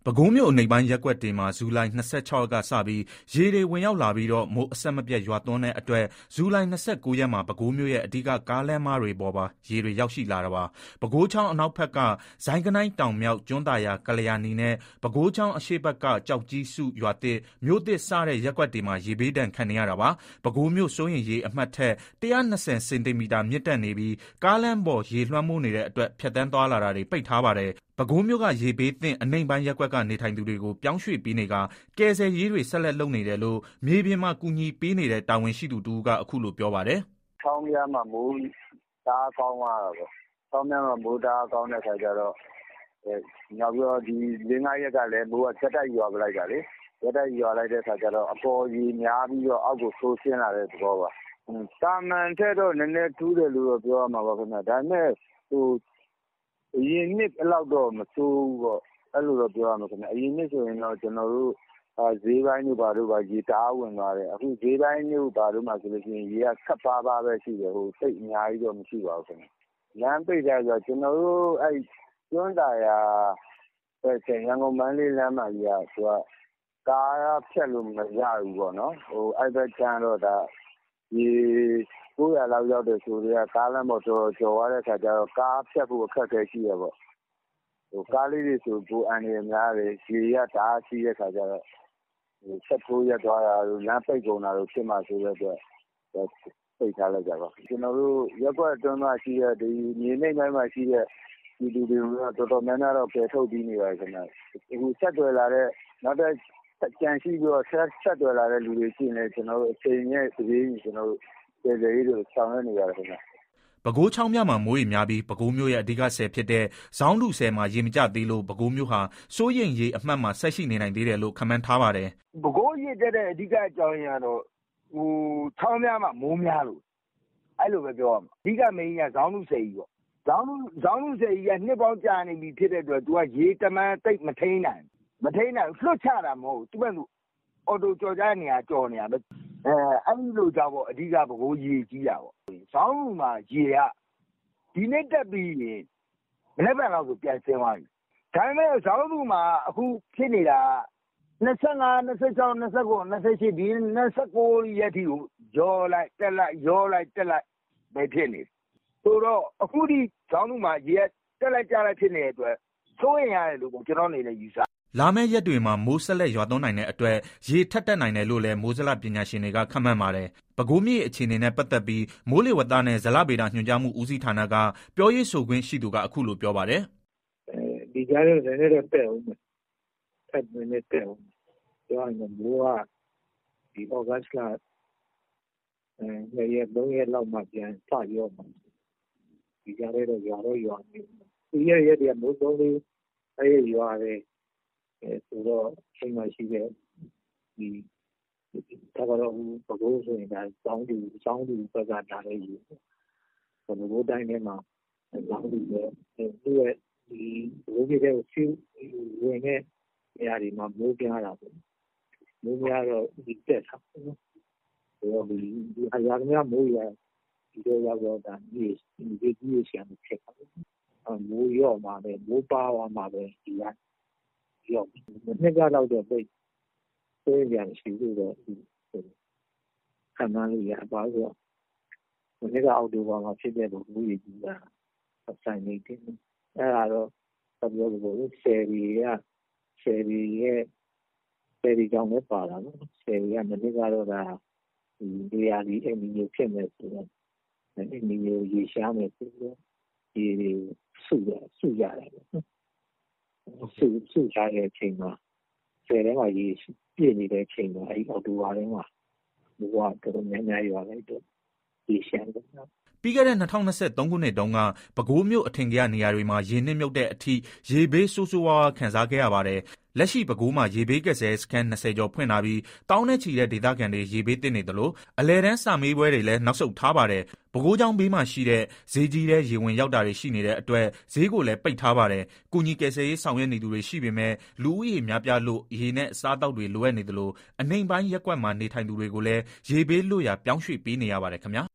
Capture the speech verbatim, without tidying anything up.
ပဲခူးမြို့အနိမ့်ပိုင်းရပ်ကွက်တွေမှာဇူလိုင်၂၆ရက်ကစပြီးရေတွေဝင်ရောက်လာပြီးတော့မိုးအဆက်မပြတ်ရွာသွန်းတဲ့အတွက်ဇူလိုင်၂၉ရက်မှာပဲခူးမြို့ရဲ့အဓိကကားလမ်းမတွေပေါ်ပါရေတွေရောက်ရှိလာတာပါ။ပဲခူးချောင်းအနောက်ဘက်ကဇိုင်းကနိုင်းတောင်မြောက်ကျွန်းသာယာကလျာဏီနဲ့ပဲခူးချောင်းအရှေ့ဘက်ကကြောက်ကြီးစုရွာသစ်မြို့သစ်စတဲ့ရပ်ကွက်တွေမှာရေဘေးဒဏ်ခံနေရတာပါ။ပဲခူးမြို့စိုးရင်ရေအမှတ်ထက်၁၂၀စင်တီမီတာမြင့်တက်နေပြီးကားလမ်းပေါ်ရေလွှမ်းမိုးနေတဲ့အတွက်ဖြတ်တန်းသွားလာတာတွေပိတ်ထားပါတယ်။ပဲခူးမြို့ကရေဘေးသင့်အနိမ့်ပိုင်းရပ်ကွက်ကနေထိုင်သူတွေကိုပြောင်းရွှေ့ပေးနေကကယ်ဆယ်ရေးတွေဆက်လက်လုပ်နေတယ်လို့မြေပြင်မှာကူညီပေးနေတဲ့တာဝန်ရှိသူတဦးကအခုလိုပြောပါတယ်။“ချောင်းဖျားမှာမိုးတအားကောင်းသွားတာပေါ့။ချောင်းဖျားမှာမိုးတအားကောင်းတဲ့အခါကျတော့နောက်ပြီးတော့ဒီလေးငါးရက်ကလည်းမိုးကဆက်တိုက်ရွာပလိုက်တာလေ။ဆက်တိုက်ရွာလိုက်တဲ့အခါကျတော့အပေါ်ရေများပြီးတော့အောက်ကိုဆိုးဆင်းလာတဲ့သဘောပါ။သာမန်ထက်တော့နည်းနည်းထူးတယ်လို့တော့ပြောရမှာပါခင်ဗျ။ဒါပေမဲ့အရင်နှစ်လောက်တော့မဆိုးဘူးပေါ့။အဲလိုတော့ပြောရမယ်ခင်ဗျ။အရင်နှစ်ဆိုရင်တော့ကျနော်တို့ဈေးပိုင်းတို့ဘာတို့ရေတအားဝင်သွားတယ်။အခုဈေးပိုင်းတို့ဘာတို့မှာဆိုလို့ရှိရင်ရေကခပ်ပါးပါးပဲရှိတယ်။သိပ်အများကြီးတော့မရှိပါဘူးခင်ဗျ။လမ်းပိတ်ထားတယ်ဆိုတာကျနော်တို့အဲဒီကျွန်းသာယာဘက်ခြမ်းရန်ကုန်-မန္တလေးလမ်းမကြီးကသူကကားဖြတ်လို့မရဘူးပေါ့နော်။အဲဒီဘက်ခြမ်းကတော့ဒါရေကိုးရာလောက်ရောက်တယ်ဆိုကတည်းကကားလမ်းပေါ်တော်တော်ကျော်သွားတဲ့အခါကျတော့ကားဖြတ်ဖို့အခက်အခဲရှိတယ်ပေါ့။ကားလေးတွေဆိုပိုအန္တရာယ်များတယ်။ရေကတအားစီးတဲ့အခါကျတော့စက်ထိုးရပ်သွားတာတို့လမ်းပိတ်ကုန်တာတို့ဖြစ်မှာစိုးတဲ့အတွက်ပိတ်ထားလိုက်တာပါ။ကျနော်တို့ရပ်ကွက်အတွင်းမှာရှိတဲ့ဒီမြေနိမ့်ပိုင်းမှာရှိတဲ့ပြည်သူတွေကိုတော့တော်တော်များများတော့ကယ်ထုတ်ပြီးနေပါတယ်ခင်ဗျ။အခုဆက်သွယ်လာတဲ့နောက်ထပ်ကျန်ရှိပြီးတော့ဆက်သွယ်လာတဲ့လူတွေရှိရင်လည်းကျနော်တို့အချိန်နဲ့တပြေးညီကျနော်တို့ကယ်ဆယ်ရေးတွေဆောင်ရွက်နေပါတယ်ခင်ဗျ။ ”ပဲခူးချောင်းဖျားမှာမိုးရေများပြီးပဲခူးမြို့ရဲ့အဓိကဆည်ဖြစ်တဲ့ဇောင်းလုဆည်မှာရေမကျသေးလို့ပဲခူးမြို့ဟာစိုးရိမ်ရေအမှတ်မှာဆက်ရှိနေနိုင်သေးတယ်လို့ခန့်မှန်းထားပါတယ်။“ပဲခူးရေတက်တဲ့အဓိကအကြောင်းရင်းကတော့ချောင်းဖျားမှာမိုးများလို့အဲလိုပဲပြောရမှာ။အဓိကမိန်းကြီးကဇောင်းလုဆည်ကြီးပေါ့။ဇောင်းလုဆည်ကြီးကနှစ်ပေါင်းကြာနေပြီဖြစ်တဲ့အတွက်သူကရေတမန်သိပ်မထိန်းနိုင်ဘူး။မထိန်းနိုင်ဘူးလွှတ်ချတာမဟုတ်ဘူး။သူ့ဘက်သူအော်တိုကျော်ကြားတဲ့နေရာကျော်နေတာပဲ။အဲဒီလိုကြောင့်ပေါ့အဓိကပဲခူးရေကြီးတာပေါ့။ဇောင်းလုမှာရေကဒီနေ့တက်ပြီးရင်မနက်ဖြန်လောက်ဆိုပြန်ဆင်းသွားပြီ။ဒါပေမဲ့ဇောင်းလုမှာအခုဖြစ်နေတာက၂၅၊၂၆၊၂၉၊၂၈ဒီ၂၉ရက်ထိကိုရောလိုက်တက်လိုက်ရောလိုက်တက်လိုက်ပဲဖြစ်နေတယ်။ဆိုတော့အခုထိဇောင်းလုမှာရေကတက်လိုက်ကျလိုက်ဖြစ်နေတဲ့အတွက်စိုးရိမ်ရတယ်လို့ကျနော့်အနေနဲ့ယူဆတယ်။လာမယ့်ရက်တွေမှာမိုးဆက်လက်ရွာသွန်းနိုင်တဲ့အတွက်ရေထပ်တက်နိုင်တယ်လို့လည်းမိုးဇလပညာရှင်တွေကခန့်မှန်းပါတယ်။ပဲခူးမြစ်အခြေအနေနဲ့ပတ်သက်ပြီးမိုးလေဝသနဲ့ဇလဗေဒညွှန်ကြားမှုဦးစီးဌာနကပြောရေးဆိုခွင့်ရှိသူကအခုလိုပြောပါတယ်။“ဒီကြားထဲနည်းနည်းတော့တက်ဦးမယ်။ထပ်နည်းနည်းတက်ဦးမယ်။ပြောရရင်မိုးကဒီသြဂုတ်လနှစ်ရက်သုံးရက်လောက်မှပြန်စလျော့မှာ။ဒီကြားထဲတော့ရွာတော့ရွာနေဦးမယ်။ပြီးခဲ့တဲ့ရက်တွေကမိုးသုံးလေးအဲ့ရွာတယ်ဆိုတော့အချိန်မှရှိတဲ့ဒီဒါကတော့ပဲခူးဆိုရင်ဒါစောင်းတူစောင်းတူဘက်ကလာတဲ့ရေပဲ။ပဲခူးတိုင်းထဲမှာစောင်းတူပဲသူ့ရဲ့ဒီပဲခူးပြည်ထဲကိုစီးဝင်တဲ့နေရာတွေမှာမိုးများတာပေါ့။မိုးများတော့ဒီတက်တာပေါ့နော်။ဆိုတော့ဒီအရာများမိုးရဒီတော့ရောက်တော့ဒါဒီဒီကြီးရရှာနေဖြစ်တာပေါ့။မိုးရော့မှာပဲမိုးပါသွားမှာပဲဒီကရော့နှစ်ကတော့တော့ပိတ်ဆိုးပြန်ရှိလို့တော့ခံမှန်းလို့ရပါဆိုတော့ဒီကအောက်တိုဘာမှာဖြစ်တဲ့ဘူးကြီးကြီးတာဆိုင်နေတယ်အဲ့ဒါတော့ပြောလို့ဆယ်ရီကဆယ်ရီရဲ့ဆယ်ရီကြောင့်လည်းပါတာနော်ဆယ်ရီကမနစ်ကတော့ဒါဒီနေရာဒီအမီမျိုးဖြစ်မယ်ဆိုတော့အမီမျိုးရေရှားမယ်ဆိုတော့ဒီစုရစုရတယ်ပေါ့စုစုရတဲ့အချိန်မှာဆယ်ထဲမှာရေပြည့်နေတဲ့အချိန်မှာအဲ့အော်တိုဝါထဲမှာဘဝတော်တော်များများရွာလိုက်တော့ရေရှားတယ်ပြီးခဲ့တဲ့၂၀၂၃ခုနှစ်တုန်းကပဲခူးမြို့အထင်ကရနေရာတွေမှာရေနစ်မြုပ်တဲ့အထိရေဘေးဆိုးဆိုးဝါးဝါးခံစားခဲ့ရပါတယ်။လက်ရှိပဲခူးမှာရေဘေးကယ်ဆယ်ရေးစခန်း၂၀ကျော်ဖွင့်ထားပြီးသောင်းနဲ့ချီတဲ့ဒေသခံတွေရေဘေးသင့်နေသလိုအလယ်တန်းစာမေးပွဲတွေလည်းနောက်ဆုတ်ထားပါတယ်။ပဲခူးကျောင်းဘေးမှာရှိတဲ့ဈေးကြီးတဲ့ရေဝင်ရောက်တာတွေရှိနေတဲ့အတွက်ဈေးကိုလည်းပိတ်ထားပါတယ်။ကူညီကယ်ဆယ်ရေးဆောင်ရွက်နေသူတွေရှိပေမဲ့လူဦးရေများပြားလို့ရေနဲ့အစားအသောက်တွေလိုအပ်နေသလိုအနိမ့်ပိုင်းရပ်ကွက်မှာနေထိုင်သူတွေကိုလည်းရေဘေးလွတ်ရာပြောင်းရွှေ့ပေးနေရပါတယ်ခင်ဗျာ